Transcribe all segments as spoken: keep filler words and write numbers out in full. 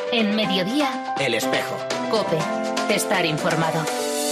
En Mediodía, El Espejo. COPE. Estar informado.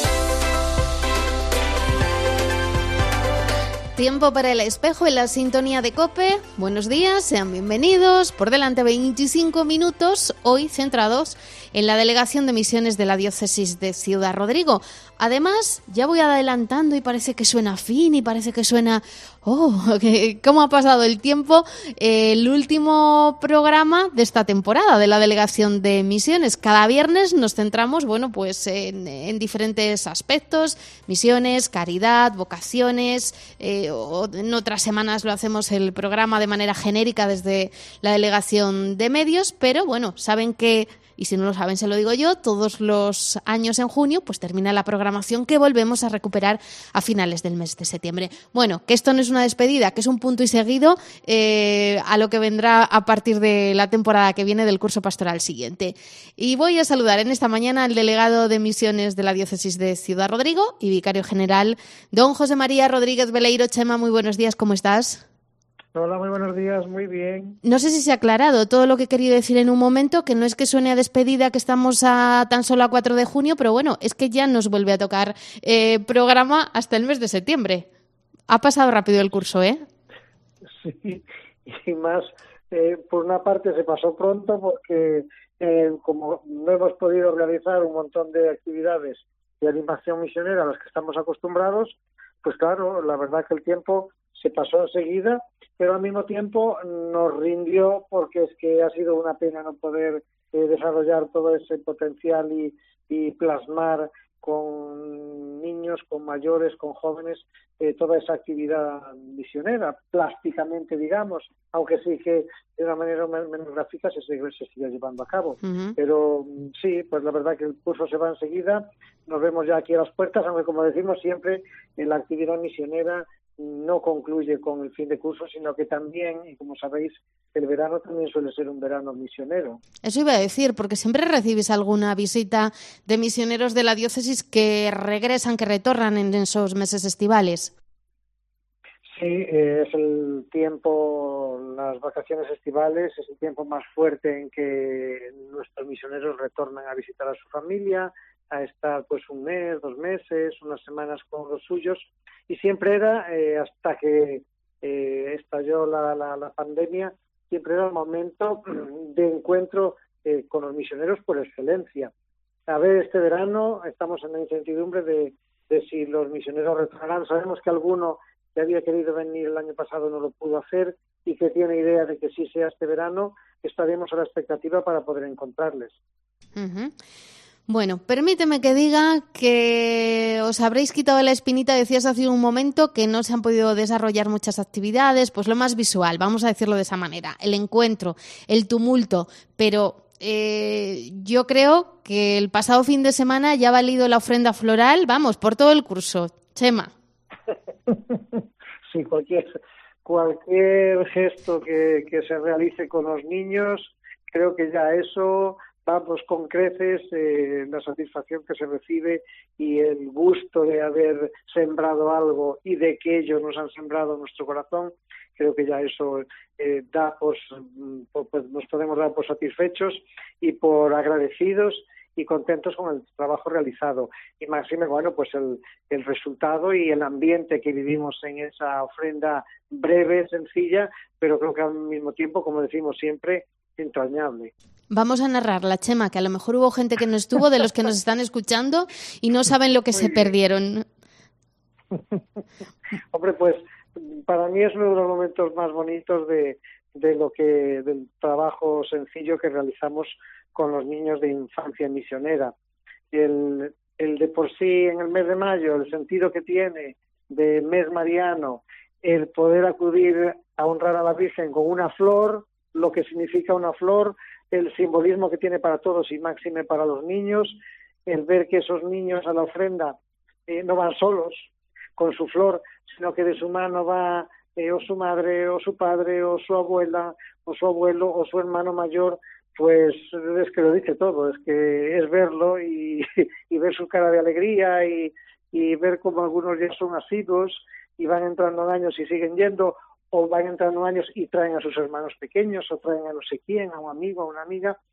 Tiempo para El Espejo en la sintonía de COPE. Buenos días, sean bienvenidos. Por delante veinticinco minutos, hoy centrados en la Delegación de Misiones de la Diócesis de Ciudad Rodrigo. Además, ya voy adelantando y parece que suena fin y parece que suena... ¡Oh! ¿Cómo ha pasado el tiempo? Eh, el último programa de esta temporada de la Delegación de Misiones. Cada viernes nos centramos, bueno, pues en, en diferentes aspectos, misiones, caridad, vocaciones. Eh, o en otras semanas lo hacemos el programa de manera genérica desde la Delegación de Medios, pero bueno, saben que... Y si no lo saben, se lo digo yo, todos los años en junio pues termina la programación que volvemos a recuperar a finales del mes de septiembre. Bueno, que esto no es una despedida, que es un punto y seguido eh, a lo que vendrá a partir de la temporada que viene del curso pastoral siguiente. Y voy a saludar en esta mañana al delegado de misiones de la Diócesis de Ciudad Rodrigo y vicario general, don José María Rodríguez Veleiro. Chema, muy buenos días, ¿cómo estás? Hola, muy buenos días, muy bien. No sé si se ha aclarado todo lo que he querido decir en un momento, que no es que suene a despedida, que estamos a tan solo a cuatro de junio, pero bueno, es que ya nos vuelve a tocar eh, programa hasta el mes de septiembre. Ha pasado rápido el curso, ¿eh? Sí, y más, eh, por una parte se pasó pronto porque eh, como no hemos podido realizar un montón de actividades de animación misionera a las que estamos acostumbrados, pues claro, la verdad que el tiempo se pasó enseguida, pero al mismo tiempo nos rindió porque es que ha sido una pena no poder eh, desarrollar todo ese potencial y, y plasmar con niños, con mayores, con jóvenes, eh, toda esa actividad misionera, plásticamente digamos, aunque sí que de una manera menos gráfica se sigue, se sigue llevando a cabo. Uh-huh. Pero sí, pues la verdad que el curso se va enseguida, nos vemos ya aquí a las puertas, aunque como decimos siempre, en la actividad misionera no concluye con el fin de curso, sino que también, y como sabéis, el verano también suele ser un verano misionero. Eso iba a decir, porque siempre recibís alguna visita de misioneros de la diócesis que regresan, que retornan en esos meses estivales. Sí, eh, es el tiempo, las vacaciones estivales, es el tiempo más fuerte en que nuestros misioneros retornan a visitar a su familia, a estar pues un mes, dos meses, unas semanas con los suyos, y siempre era, eh, hasta que eh, estalló la, la, la pandemia, siempre era el momento de encuentro eh, con los misioneros por excelencia. A ver, este verano estamos en la incertidumbre de, de si los misioneros retornarán. Sabemos que alguno que había querido venir el año pasado no lo pudo hacer y que tiene idea de que sí sea este verano. Estaremos a la expectativa para poder encontrarles. Uh-huh. Bueno, permíteme que diga que os habréis quitado la espinita, decías hace un momento que no se han podido desarrollar muchas actividades, pues lo más visual, vamos a decirlo de esa manera, el encuentro, el tumulto, pero eh, yo creo que el pasado fin de semana ya ha valido la ofrenda floral, vamos, por todo el curso. Chema. Sí, cualquier, cualquier gesto que, que se realice con los niños, creo que ya eso... vamos con creces, eh, la satisfacción que se recibe y el gusto de haber sembrado algo y de que ellos nos han sembrado en nuestro corazón, creo que ya eso eh, da pues, pues nos podemos dar por satisfechos y por agradecidos y contentos con el trabajo realizado. Y máxime, bueno, pues el, el resultado y el ambiente que vivimos en esa ofrenda breve, sencilla, pero creo que al mismo tiempo, como decimos siempre, entrañable. Vamos a narrarla, Chema, que a lo mejor hubo gente que no estuvo, de los que nos están escuchando, y no saben lo que Muy se bien. perdieron. Hombre, pues para mí es uno de los momentos más bonitos de, de lo que del trabajo sencillo que realizamos con los niños de infancia misionera. El, el de por sí en el mes de mayo, el sentido que tiene de mes mariano, el poder acudir a honrar a la Virgen con una flor, lo que significa una flor, el simbolismo que tiene para todos y máxime para los niños, el ver que esos niños a la ofrenda eh, no van solos con su flor, sino que de su mano va eh, o su madre, o su padre, o su abuela, o su abuelo, o su hermano mayor, pues es que lo dice todo, es que es verlo y, y ver su cara de alegría y, y ver cómo algunos ya son asiduos y van entrando en años y siguen yendo, o van entrando años y traen a sus hermanos pequeños, o traen a no sé quién, a un amigo, a una amiga,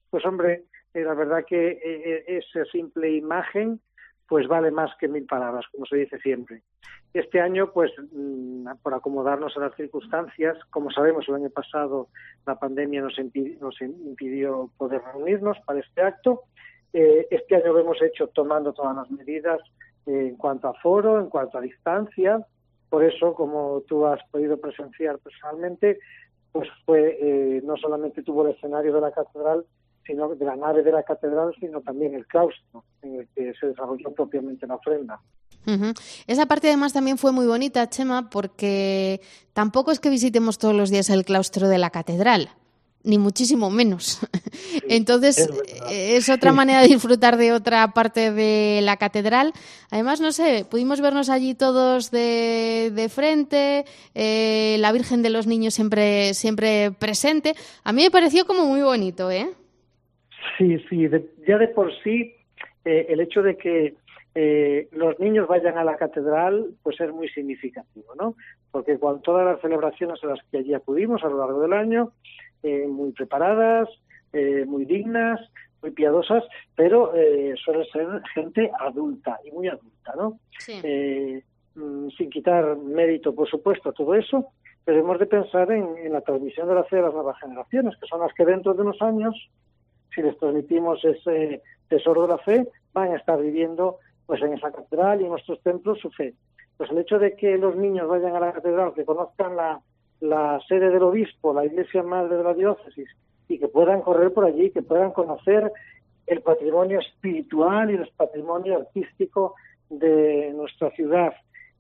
pues hombre, eh, la verdad que eh, esa simple imagen pues vale más que mil palabras, como se dice siempre. Este año, pues, por acomodarnos a las circunstancias, como sabemos, el año pasado la pandemia nos impidió, nos impidió poder reunirnos para este acto. Eh, este año lo hemos hecho tomando todas las medidas eh, en cuanto a aforo, en cuanto a distancia. Por eso, como tú has podido presenciar personalmente, pues fue eh, no solamente tuvo el escenario de la catedral, sino de la nave de la catedral, sino también el claustro en el que se desarrolló propiamente la ofrenda. Uh-huh. Esa parte además también fue muy bonita, Chema, porque tampoco es que visitemos todos los días el claustro de la catedral, ni muchísimo menos. Sí, Entonces es, es otra manera de disfrutar de otra parte de la catedral. Además, no sé, pudimos vernos allí todos de, de frente, eh, la Virgen de los Niños siempre, siempre presente. A mí me pareció como muy bonito, ¿eh? Sí, sí, de, ya de por sí eh, el hecho de que eh, los niños vayan a la catedral pues es muy significativo, ¿no? Porque con todas las celebraciones a las que allí acudimos a lo largo del año, eh, muy preparadas, eh, muy dignas, muy piadosas, pero eh, suele ser gente adulta y muy adulta, ¿no? Sí. Eh, sin quitar mérito, por supuesto, a todo eso, pero hemos de pensar en, en la transmisión de la fe de las nuevas generaciones, que son las que dentro de unos años, si les transmitimos ese tesoro de la fe, van a estar viviendo pues en esa catedral y en nuestros templos su fe. Pues el hecho de que los niños vayan a la catedral, que conozcan la, la sede del obispo, la iglesia madre de la diócesis, y que puedan correr por allí, que puedan conocer el patrimonio espiritual y el patrimonio artístico de nuestra ciudad,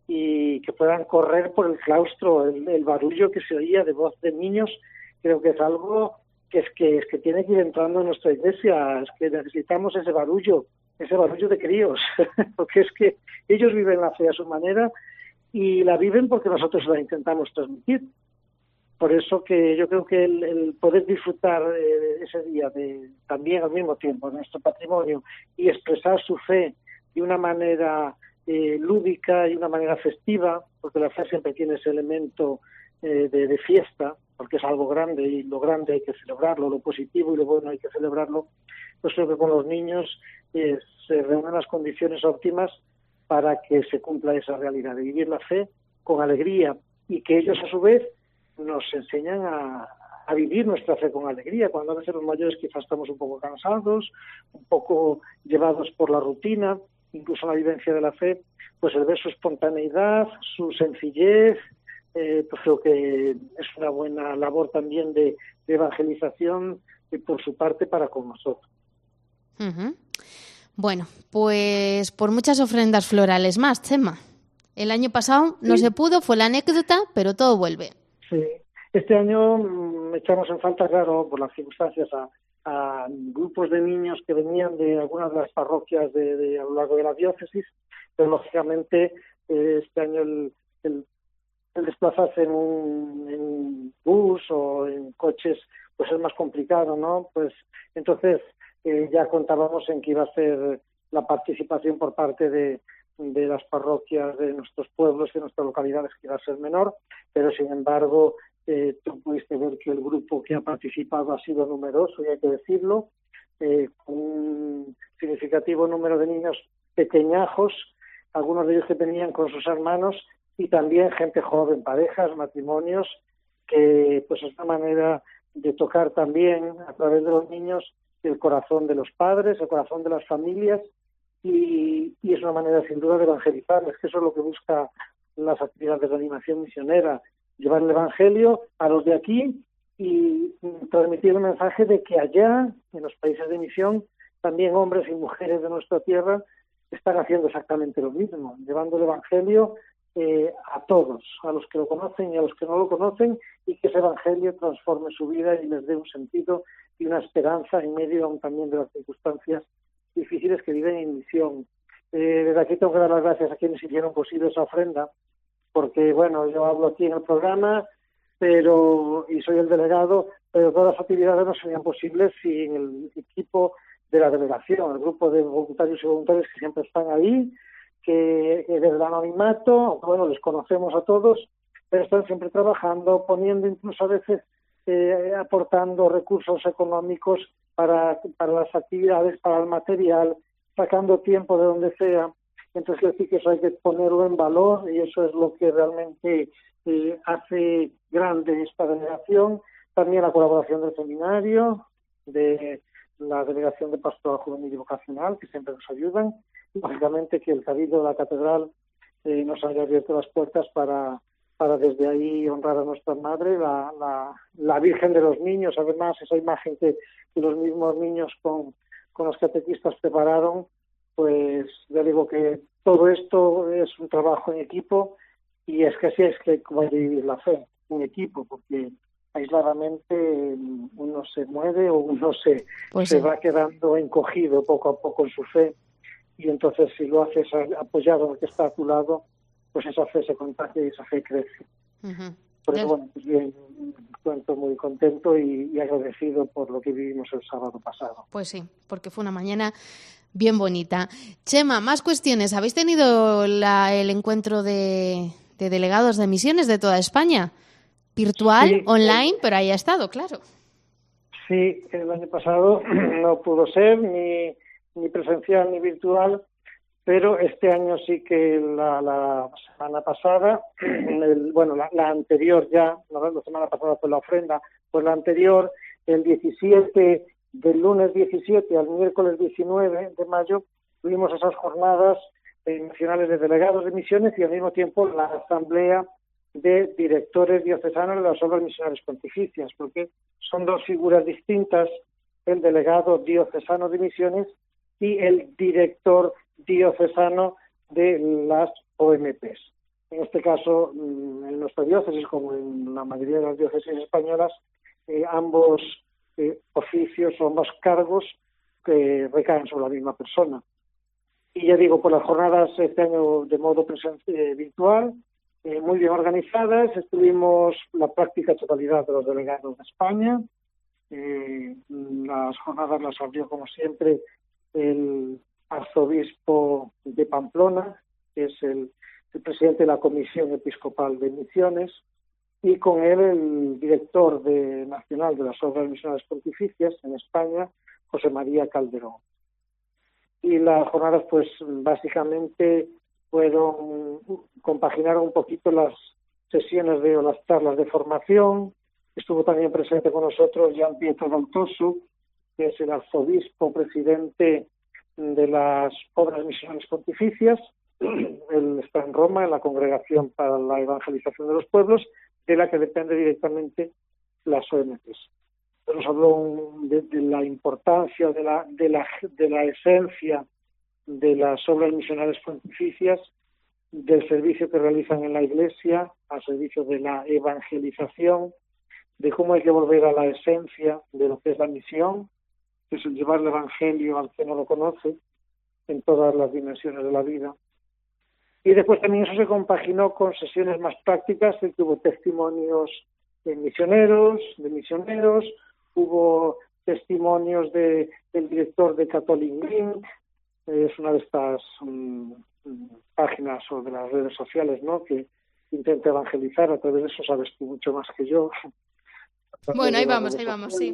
y que puedan correr por el claustro, el, el barullo que se oía de voz de niños, creo que es algo que es que es que tiene que ir entrando en nuestra iglesia, es que necesitamos ese barullo, ese barullo de críos, porque es que ellos viven la fe a su manera y la viven porque nosotros la intentamos transmitir. Por eso que yo creo que el, el poder disfrutar eh, ese día de también al mismo tiempo de nuestro patrimonio y expresar su fe de una manera eh, lúdica y una manera festiva, porque la fe siempre tiene ese elemento eh, de, de fiesta, porque es algo grande y lo grande hay que celebrarlo, lo positivo y lo bueno hay que celebrarlo, pues creo que con los niños eh, se reúnen las condiciones óptimas para que se cumpla esa realidad de vivir la fe con alegría y que ellos a su vez nos enseñan a, a vivir nuestra fe con alegría, cuando a veces los mayores quizás estamos un poco cansados, un poco llevados por la rutina, incluso la vivencia de la fe, pues el ver su espontaneidad, su sencillez, eh, pues creo que es una buena labor también de, de evangelización eh, por su parte para con nosotros. Uh-huh. Bueno, pues por muchas ofrendas florales más, Chema. El año pasado no sí. se pudo, fue la anécdota, pero todo vuelve. Sí, este año mmm, echamos en falta, claro, por las circunstancias, a, a grupos de niños que venían de algunas de las parroquias de, de a lo largo de la diócesis, pero lógicamente eh, este año el, el, el desplazarse en un, en un bus o en coches pues es más complicado, ¿no? Pues entonces eh, ya contábamos en que iba a ser la participación por parte de de las parroquias de nuestros pueblos y de nuestras localidades, que iba a ser menor, pero sin embargo eh, tú pudiste ver que el grupo que ha participado ha sido numeroso, y hay que decirlo, eh, con un significativo número de niños pequeñajos, algunos de ellos que venían con sus hermanos, y también gente joven, parejas, matrimonios, que pues es una manera de tocar también a través de los niños el corazón de los padres, el corazón de las familias, Y, y es una manera sin duda de evangelizar, es que eso es lo que busca las actividades de animación misionera, llevar el evangelio a los de aquí y transmitir el mensaje de que allá, en los países de misión, también hombres y mujeres de nuestra tierra están haciendo exactamente lo mismo, llevando el evangelio eh, a todos, a los que lo conocen y a los que no lo conocen, y que ese evangelio transforme su vida y les dé un sentido y una esperanza en medio aún también de las circunstancias difíciles que viven en misión. Eh, desde aquí tengo que dar las gracias a quienes hicieron posible esa ofrenda, porque bueno, yo hablo aquí en el programa, pero y soy el delegado, pero todas las actividades no serían posibles sin el equipo de la delegación, el grupo de voluntarios y voluntarias que siempre están ahí, que, que desde el anonimato, bueno, les conocemos a todos, pero están siempre trabajando, poniendo incluso a veces eh, aportando recursos económicos para, para las actividades, para el material, sacando tiempo de donde sea. Entonces, quiero decir que eso hay que ponerlo en valor y eso es lo que realmente eh, hace grande esta delegación. También la colaboración del seminario, de la delegación de Pastoral Juvenil y Vocacional, que siempre nos ayudan. Y, lógicamente, que el Cabildo de la Catedral eh, nos haya abierto las puertas para, para desde ahí honrar a nuestra Madre, la, la, la Virgen de los Niños. Además, esa imagen que, que los mismos niños con, con los catequistas prepararon, pues ya digo que todo esto es un trabajo en equipo y es que así es que como hay que vivir la fe, en equipo, porque aisladamente uno se mueve o uno se, pues sí. se va quedando encogido poco a poco en su fe y entonces si lo haces apoyado en el que está a tu lado, pues esa fe se contagia y esa fe crece. Uh-huh. Por eso, bueno, pues bien, cuento muy contento y, y agradecido por lo que vivimos el sábado pasado. Pues sí, porque fue una mañana bien bonita. Chema, más cuestiones. ¿Habéis tenido la, el encuentro de, de delegados de misiones de toda España? Virtual, sí, online, pero ahí ha estado, claro. Sí, el año pasado no pudo ser ni, ni presencial ni virtual, pero este año sí que la, la semana pasada, el, bueno, la, la anterior ya, la, la semana pasada fue la ofrenda, pues la anterior, el diecisiete, del lunes diecisiete al miércoles diecinueve de mayo, tuvimos esas jornadas eh, nacionales de delegados de misiones y al mismo tiempo la asamblea de directores diocesanos de las obras misionales pontificias, porque son dos figuras distintas, el delegado diocesano de misiones y el director diocesano de las O M Ps. En este caso, en nuestra diócesis, como en la mayoría de las diócesis españolas, eh, ambos eh, oficios o ambos cargos que recaen sobre la misma persona. Y ya digo, por las jornadas este año de modo presencial, eh, virtual, Eh, muy bien organizadas, estuvimos la práctica totalidad de los delegados de España, eh, las jornadas las abrió como siempre el arzobispo de Pamplona, que es el, el presidente de la Comisión Episcopal de Misiones, y con él el director de, nacional de las Obras Misionales Pontificias en España, José María Calderón. Y las jornadas pues básicamente fueron, compaginaron un poquito las sesiones de o las charlas de formación. Estuvo también presente con nosotros Gian Pietro Daltoso, que es el arzobispo presidente de las Obras Misionales Pontificias. Él está en Roma, en la Congregación para la Evangelización de los Pueblos, de la que depende directamente las O M Ps. Nos habló de, de la importancia, de la, de la, de la esencia de las obras misionales pontificias, del servicio que realizan en la Iglesia, al servicio de la evangelización, de cómo hay que volver a la esencia de lo que es la misión, que es el llevar el Evangelio al que no lo conoce, en todas las dimensiones de la vida. Y después también eso se compaginó con sesiones más prácticas, en que hubo testimonios de misioneros, de misioneros, hubo testimonios de, del director de Catholic Link, es una de estas um, páginas o de las redes sociales, ¿no?, que intenta evangelizar. A través de eso sabes tú mucho más que yo. Bueno, ahí vamos, ahí vamos, sí.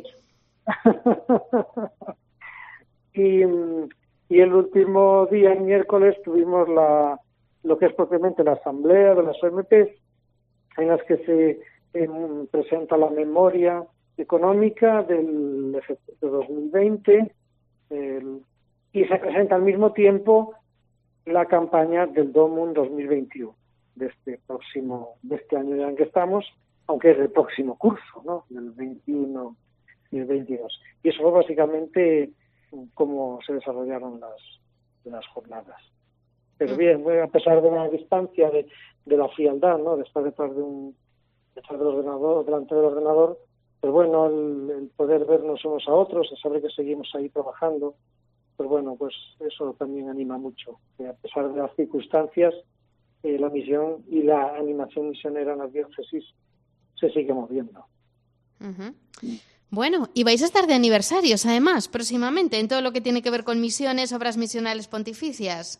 y, y el último día, el miércoles, tuvimos la lo que es propiamente la asamblea de las O M Ps, en las que se eh, presenta la memoria económica del de dos mil veinte, el y se presenta al mismo tiempo la campaña del DOMUN dos mil veintiuno, de este próximo, de este año ya en que estamos, aunque es del próximo curso, ¿no?, del veintiuno y el veintidós. Y eso fue básicamente cómo se desarrollaron las, las jornadas. Pero bien, a pesar de la distancia, de, de la frialdad, ¿no?, de estar detrás de un, detrás del ordenador, delante del ordenador, pero bueno, el, el poder vernos unos a otros, el saber que seguimos ahí trabajando, pues bueno, pues eso también anima mucho. Que a pesar de las circunstancias, eh, la misión y la animación misionera en las diócesis se sigue moviendo. Uh-huh. Bueno, y vais a estar de aniversarios, además, próximamente, en todo lo que tiene que ver con misiones, obras misionales pontificias.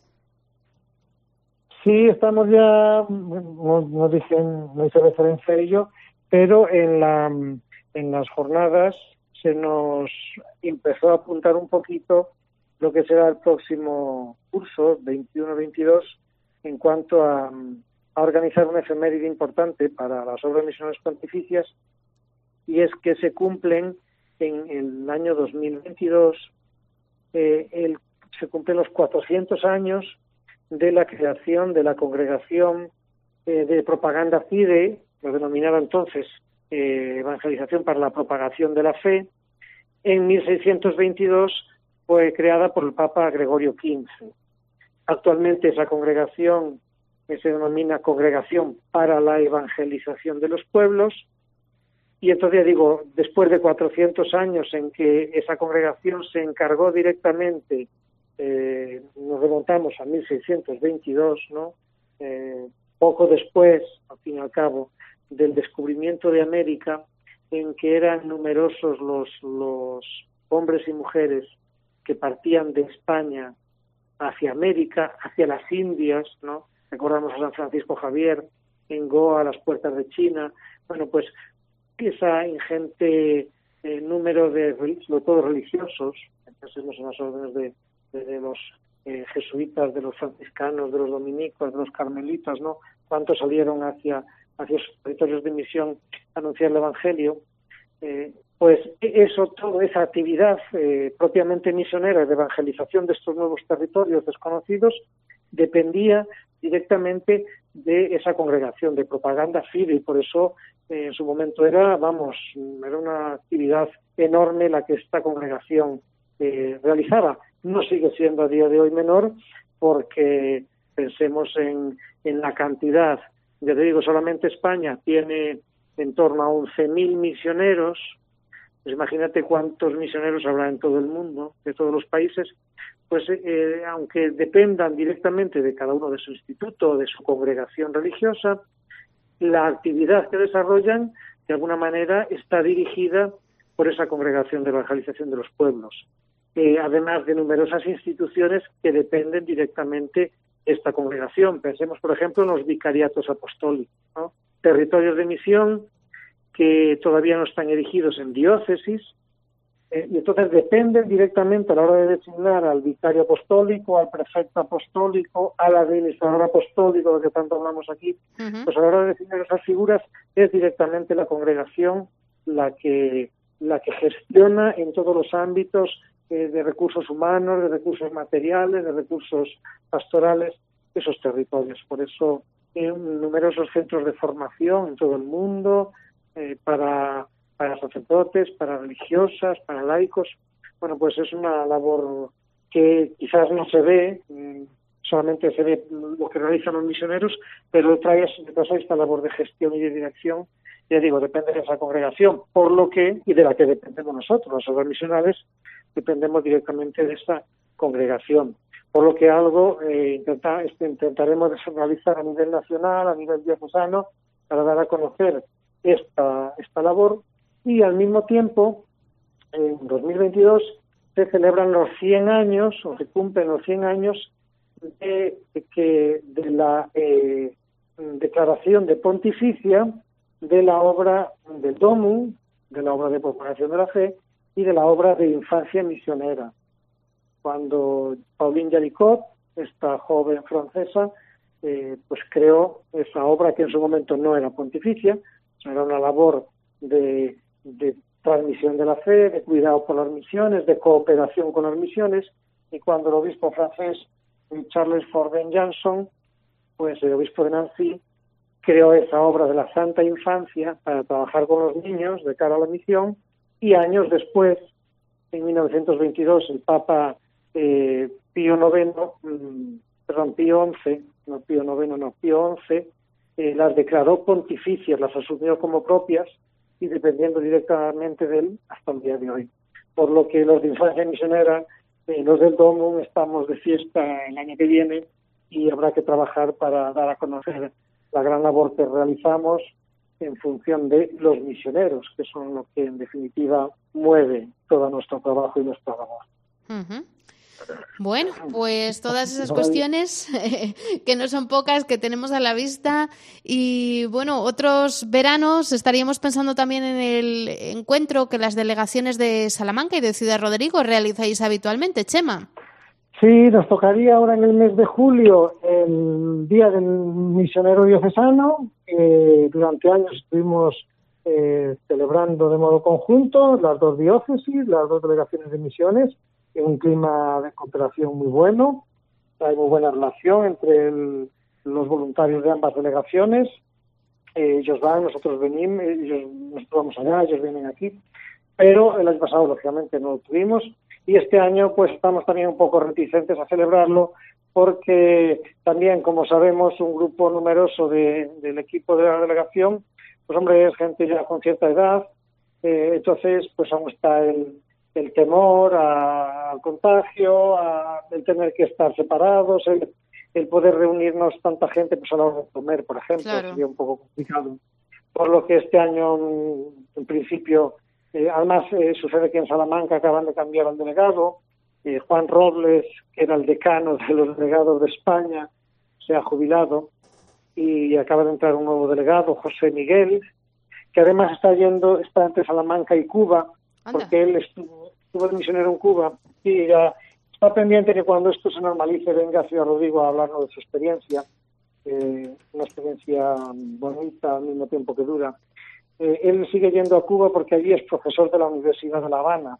Sí, estamos ya, no, no, dicen, no hice referencia a ello, pero en, la, en las jornadas se nos empezó a apuntar un poquito lo que será el próximo curso, veintiuno veintidós, en cuanto a, a organizar una efeméride importante para las obras misioneras pontificias, y es que se cumplen en el año dos mil veintidós, eh, el, se cumplen los cuatrocientos años de la creación de la Congregación eh, de Propaganda Fide, lo denominaba entonces eh, Evangelización para la Propagación de la Fe. En mil seiscientos veintidós fue creada por el Papa Gregorio quince. Actualmente esa congregación eh, se denomina Congregación para la Evangelización de los Pueblos, y entonces, digo, después de cuatrocientos años en que esa congregación se encargó directamente, eh, nos remontamos a mil seiscientos veintidós, ¿no? Eh, poco después, al fin y al cabo, del descubrimiento de América, en que eran numerosos los, los hombres y mujeres que partían de España hacia América, hacia las Indias, ¿no? Recordamos a San Francisco Javier, en Goa, a las puertas de China. Bueno, pues esa ingente eh, número de, sobre todo religiosos, pensemos en las órdenes de, de, de los eh, jesuitas, de los franciscanos, de los dominicos, de los carmelitas, ¿no? Cuántos salieron hacia, hacia sus territorios de misión a anunciar el Evangelio. Eh, pues eso, toda esa actividad eh, propiamente misionera de evangelización de estos nuevos territorios desconocidos dependía directamente de esa congregación de Propaganda Fide, y por eso eh, en su momento era, vamos, era una actividad enorme la que esta congregación eh, realizaba. No sigue siendo a día de hoy menor, porque pensemos en, en la cantidad. Ya te digo, solamente España tiene en torno a once mil misioneros. Pues imagínate cuántos misioneros habrá en todo el mundo, de todos los países. Pues eh, aunque dependan directamente de cada uno de su instituto o de su congregación religiosa, la actividad que desarrollan de alguna manera está dirigida por esa congregación de evangelización de los pueblos, eh, además de numerosas instituciones que dependen directamente de esta congregación. Pensemos, por ejemplo, en los vicariatos apostólicos, ¿no? Territorios de misión que todavía no están erigidos en diócesis, eh, y entonces dependen directamente a la hora de designar al vicario apostólico, al prefecto apostólico, al administrador apostólico, de que tanto hablamos aquí. Uh-huh. Pues a la hora de designar esas figuras es directamente la congregación la que la que gestiona en todos los ámbitos eh, de recursos humanos, de recursos materiales, de recursos pastorales, esos territorios. Por eso hay numerosos centros de formación en todo el mundo, eh, para para sacerdotes, para religiosas, para laicos. Bueno, pues es una labor que quizás no se ve, solamente se ve lo que realizan los misioneros, pero detrás de esta labor de gestión y de dirección, ya digo, depende de esa congregación, por lo que, y de la que dependemos nosotros, los obras misionales, dependemos directamente de esa congregación. Por lo que algo eh, intenta, este, intentaremos realizar a nivel nacional, a nivel diocesano, para dar a conocer esta, esta labor. Y al mismo tiempo, en dos mil veintidós, se celebran los cien años, o se cumplen los cien años, de, de, que, de la eh, declaración de pontificia de la obra del Domum, de la obra de propagación de la fe, y de la obra de infancia misionera. Cuando Pauline Jaricot, esta joven francesa, eh, pues creó esa obra que en su momento no era pontificia, era una labor de de transmisión de la fe, de cuidado por las misiones, de cooperación con las misiones, y cuando el obispo francés Charles Forbin Janson, pues el obispo de Nancy, creó esa obra de la Santa Infancia para trabajar con los niños de cara a la misión, y años después, en mil novecientos veintidós, el Papa eh, Pío noveno, mmm, perdón, Pío once, no Pío noveno, no, Pío once, eh, las declaró pontificias, las asumió como propias, y dependiendo directamente de él hasta el día de hoy. Por lo que los de infancia misionera, eh, los del Domum, estamos de fiesta el año que viene, y habrá que trabajar para dar a conocer la gran labor que realizamos en función de los misioneros, que son lo que en definitiva mueve todo nuestro trabajo y nuestra labor. Uh-huh. Bueno, pues todas esas cuestiones que no son pocas, que tenemos a la vista, y bueno, otros veranos estaríamos pensando también en el encuentro que las delegaciones de Salamanca y de Ciudad Rodrigo realizáis habitualmente, Chema. Sí, nos tocaría ahora en el mes de julio el Día del Misionero Diocesano. Eh, durante años estuvimos eh, celebrando de modo conjunto las dos diócesis, las dos delegaciones de misiones, en un clima de cooperación muy bueno. Hay muy buena relación entre el, los voluntarios de ambas delegaciones. Eh, ellos van, nosotros venimos, ellos, nosotros vamos allá, ellos vienen aquí. Pero el año pasado, lógicamente, no lo tuvimos. Y este año, pues, estamos también un poco reticentes a celebrarlo porque también, como sabemos, un grupo numeroso de, del equipo de la delegación, pues, hombre, es gente ya con cierta edad. Eh, entonces, pues, aún está el, el temor a, al contagio, a, el tener que estar separados, el, el poder reunirnos tanta gente, pues, a la hora de comer, por ejemplo, claro. Sería un poco complicado. Por lo que este año, en principio, Eh, además, eh, sucede que en Salamanca acaban de cambiar al delegado. Eh, Juan Robles, que era el decano de los delegados de España, se ha jubilado y acaba de entrar un nuevo delegado, José Miguel, que además está yendo, está entre Salamanca y Cuba, Anda. porque él estuvo, estuvo de misionero en Cuba y ya está pendiente que cuando esto se normalice venga a Ciudad Rodrigo a hablarnos de su experiencia, eh, una experiencia bonita al mismo tiempo que dura. Eh, él sigue yendo a Cuba porque allí es profesor de la Universidad de La Habana.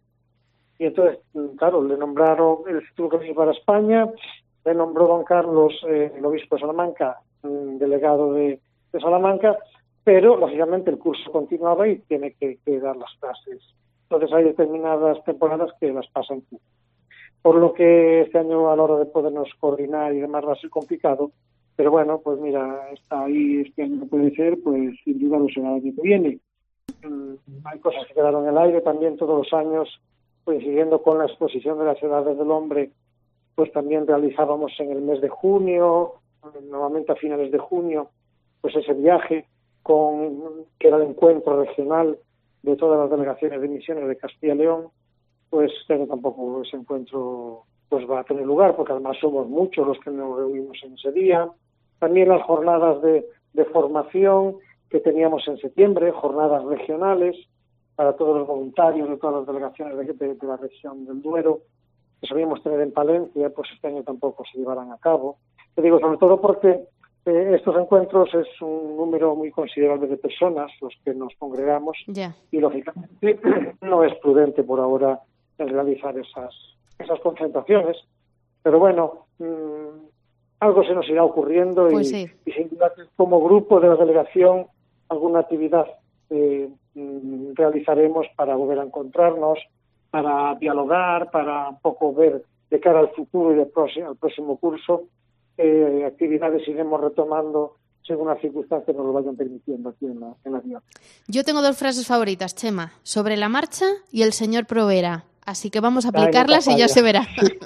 Y entonces, claro, le nombraron, él tuvo que venir para España, le nombró don Carlos, eh, el obispo de Salamanca, delegado de, de Salamanca, pero, lógicamente, el curso continuaba y tiene que, que dar las clases. Entonces, hay determinadas temporadas que las pasa en Cuba. Por lo que este año, a la hora de podernos coordinar y demás, va a ser complicado. Pero bueno, pues mira, está ahí, este año no puede ser, pues sin duda lo será el año que viene. Mm, hay cosas que quedaron en el aire también todos los años, coincidiendo con la exposición de las edades del hombre, pues también realizábamos en el mes de junio, normalmente a finales de junio, pues ese viaje, con que era el encuentro regional de todas las delegaciones de misiones de Castilla y León, pues este año tampoco ese encuentro pues va a tener lugar, porque además somos muchos los que nos reunimos en ese día. También las jornadas de, de formación que teníamos en septiembre, jornadas regionales para todos los voluntarios de todas las delegaciones de, de, de la región del Duero, que sabíamos tener en Palencia, pues este año tampoco se llevarán a cabo. Te digo, sobre todo porque eh, estos encuentros es un número muy considerable de personas los que nos congregamos, yeah. y lógicamente no es prudente por ahora el realizar esas esas concentraciones, pero bueno, mmm, algo se nos irá ocurriendo y, pues sí. y sin duda como grupo de la delegación alguna actividad eh, mmm, realizaremos para volver a encontrarnos, para dialogar, para un poco ver de cara al futuro y al próximo, al próximo curso, eh, actividades iremos retomando según las circunstancias nos lo vayan permitiendo aquí en la, en la ciudad. Yo tengo dos frases favoritas, Chema, sobre la marcha y el Señor proveerá. Así que vamos a aplicarlas Ay, y ya se verá.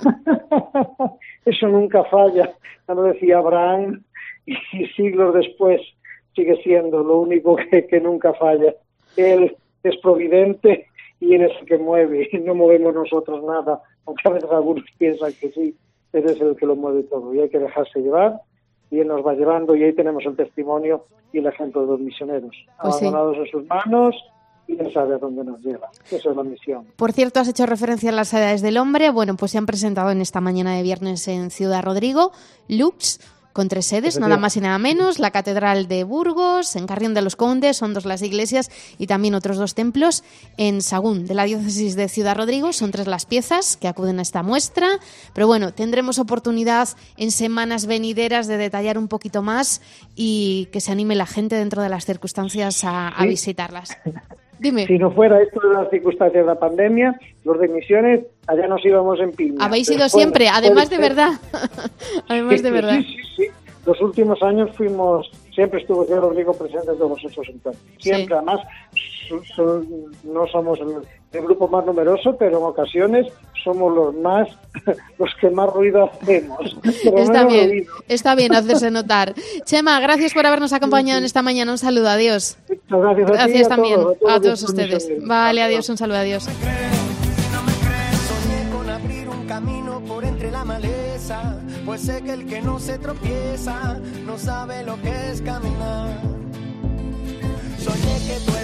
Eso nunca falla. Ya lo decía Abraham y siglos después sigue siendo lo único que, que nunca falla. Él es providente y Él es el que mueve. Y no movemos nosotros nada, aunque a veces algunos piensan que sí, Él es el que lo mueve todo. Y hay que dejarse llevar y Él nos va llevando y ahí tenemos el testimonio y el ejemplo de los misioneros. Pues abandonados sí. en sus manos, y Él sabe a dónde nos lleva. Esa es la misión. Por cierto, has hecho referencia a las edades del hombre. Bueno, pues se han presentado en esta mañana de viernes en Ciudad Rodrigo, Lux, con tres sedes, nada más y nada menos, la Catedral de Burgos, en Carrión de los Condes, son dos las iglesias, y también otros dos templos en Sagún, de la diócesis de Ciudad Rodrigo. Son tres las piezas que acuden a esta muestra, pero bueno, tendremos oportunidad en semanas venideras de detallar un poquito más y que se anime la gente dentro de las circunstancias a, a visitarlas. Dime. Si no fuera esto de las circunstancias de la pandemia, los de misiones, allá nos íbamos en piña. Habéis ido siempre, bueno, además de verdad. además sí, de verdad. Sí, sí, sí. Los últimos años fuimos, siempre estuvo Ciudad Rodrigo presente en todos esos encuentros. Siempre, sí. Además, son, no somos el, el grupo más numeroso, pero en ocasiones somos los más, los que más ruido hacemos. Pero está no bien, ruido. Está bien hacerse notar. Chema, gracias por habernos acompañado sí, sí. en esta mañana. Un saludo, adiós. Muchas gracias, gracias a ti, también a todos, a todos, a todos ustedes. Vale, adiós, un saludo, adiós. No me crees, soñé con abrir un camino la maleza, pues sé que el que no se tropieza no sabe lo que es caminar. Soñé que tú